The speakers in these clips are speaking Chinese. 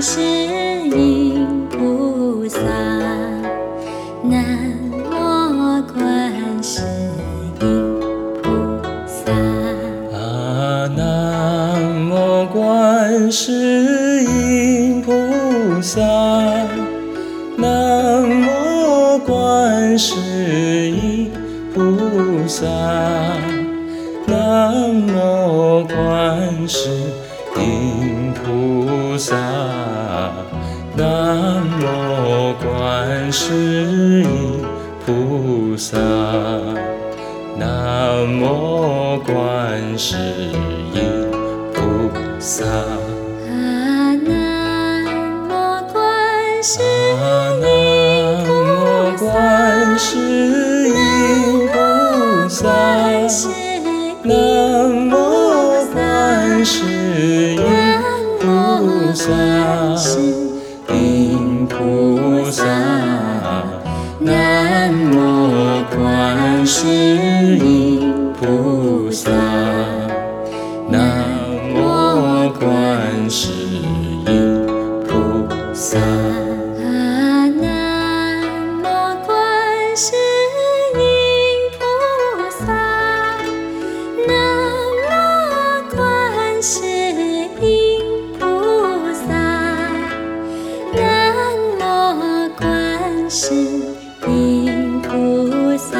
观世音菩萨，南无观世音菩萨。 南无观世音菩萨，南无观世音菩萨，南无观世音菩萨，南无观世音菩萨，南无观世音菩萨。 南无观世南无观世音菩萨，南无观世音菩萨，音菩萨，南无观世音菩萨，南无观世音菩萨。 南无观世音菩萨，南无观世音菩萨，南无观世音菩萨，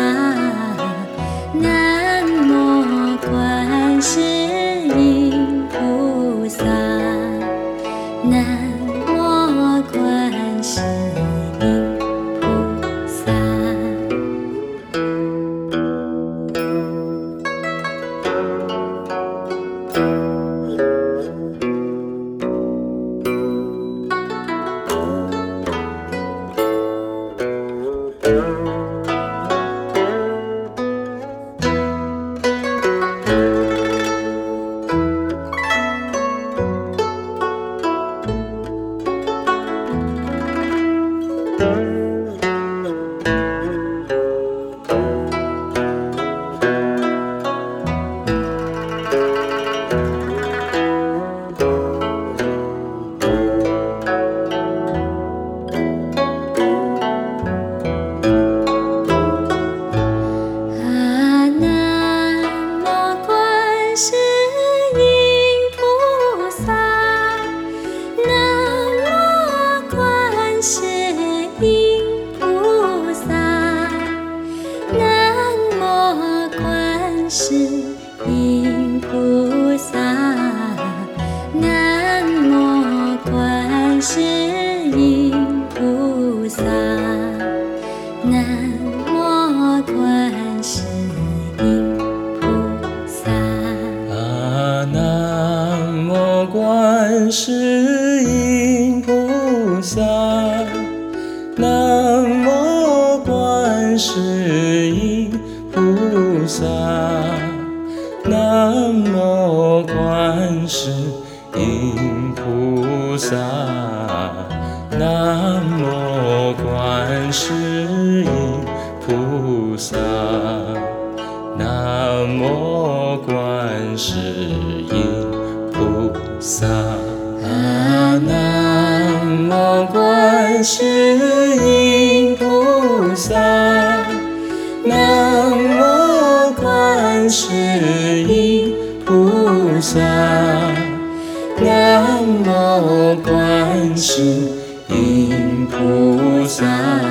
南无观世音菩萨，南无观世音菩萨。世音菩萨，南无观世音菩萨，南无观世音菩萨。 南无观世音菩萨，南无观世音菩萨，南无观世音菩萨，南无观世音菩萨，南无观世音菩萨。南无观世音菩萨，南无观世音菩萨，南无观世音菩萨。